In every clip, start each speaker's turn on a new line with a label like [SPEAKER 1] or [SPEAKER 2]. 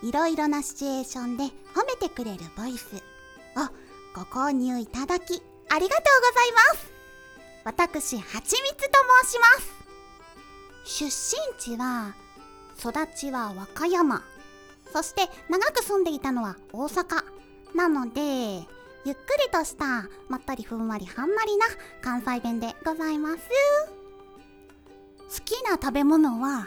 [SPEAKER 1] いろいろなシチュエーションで褒めてくれるボイスをご購入いただきありがとうございます。私、はちみつと申します。出身地は、育ちは和歌山、そして長く住んでいたのは大阪なので、ゆっくりとしたまったりふんわりはんまりな関西弁でございます。好きな食べ物は、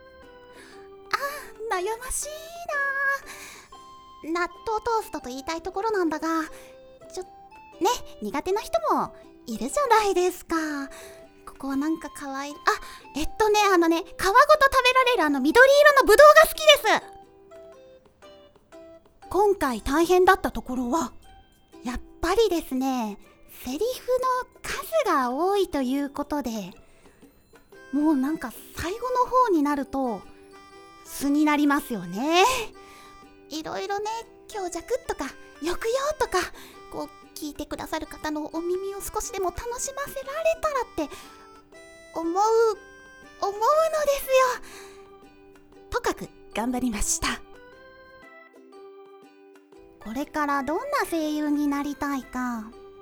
[SPEAKER 1] 悩ましいな。納豆トーストと言いたいところなんだが、苦手な人もいるじゃないですか。ここはなんか可愛い。皮ごと食べられる緑色のぶどうが好きです。今回大変だったところは、やっぱりですね、セリフの数が多いということで、もうなんか最後の方になると素になりますよね。いろいろね、強弱とか抑揚とかこう聞いてくださる方のお耳を少しでも楽しませられたらって思うのですよ。とかく頑張りました。これからどんな声優になりたいか。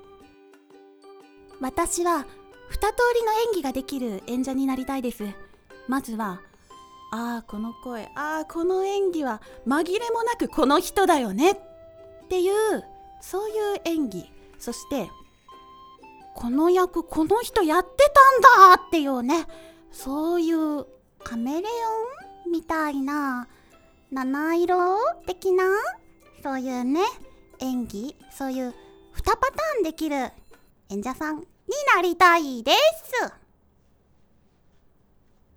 [SPEAKER 1] 私は2通りの演技ができる演者になりたいです。まずは、この声、この演技は紛れもなくこの人だよねっていう、そういう演技。そして、この役この人やってたんだっていうね、そういうカメレオンみたいな七色的なそういうね演技、そういう2パターンできる演者さんになりたいです。